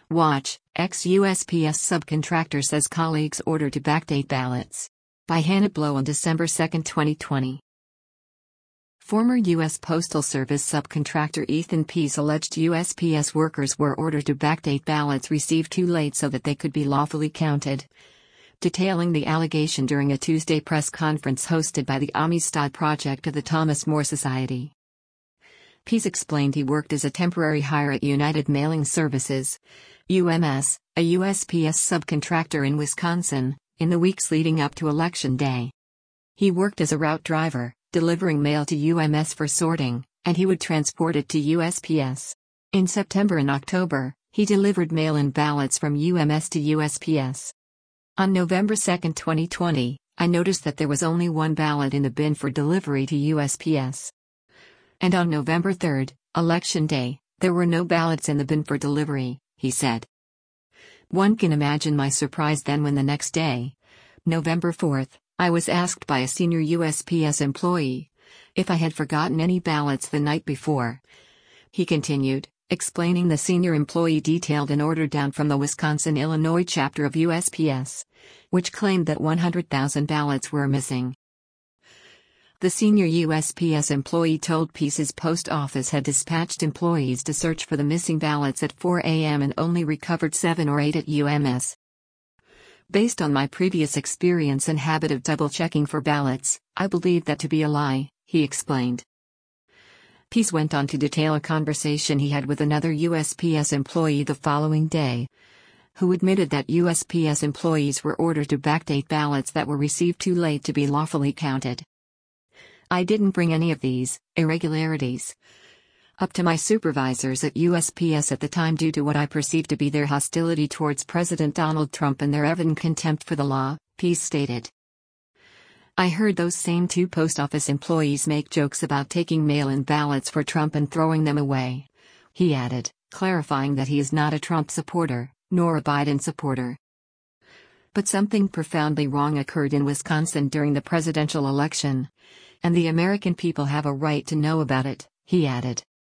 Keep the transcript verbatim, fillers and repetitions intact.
Watch, ex-U S P S subcontractor says colleagues order to backdate ballots. By Hannah Blow on December second, twenty twenty. Former U S Postal Service subcontractor Ethan Pease alleged U S P S workers were ordered to backdate ballots received too late so that they could be lawfully counted. Detailing the allegation during a Tuesday press conference hosted by the Amistad Project of the Thomas More Society. Pease explained he worked as a temporary hire at United Mailing Services, U M S, a U S P S subcontractor in Wisconsin, in the weeks leading up to Election Day. He worked as a route driver, delivering mail to U M S for sorting, and he would transport it to U S P S. In September and October, he delivered mail-in ballots from U M S to U S P S. On November second, twenty twenty, I noticed that there was only one ballot in the bin for delivery to U S P S. And on November third, Election Day, there were no ballots in the bin for delivery, he said. One can imagine my surprise then when the next day, November fourth, I was asked by a senior U S P S employee if I had forgotten any ballots the night before. He continued, explaining the senior employee detailed an order down from the Wisconsin-Illinois chapter of U S P S, which claimed that one hundred thousand ballots were missing. The senior U S P S employee told Pease his post office had dispatched employees to search for the missing ballots at four a m and only recovered seven or eight at U M S. Based on my previous experience and habit of double-checking for ballots, I believe that to be a lie, he explained. Pease went on to detail a conversation he had with another U S P S employee the following day, who admitted that U S P S employees were ordered to backdate ballots that were received too late to be lawfully counted. I didn't bring any of these irregularities up to my supervisors at U S P S at the time due to what I perceived to be their hostility towards President Donald Trump and their evident contempt for the law, Pease stated. I heard those same two post office employees make jokes about taking mail-in ballots for Trump and throwing them away, he added, clarifying that he is not a Trump supporter, nor a Biden supporter. But something profoundly wrong occurred in Wisconsin during the presidential election, and the American people have a right to know about it, he added.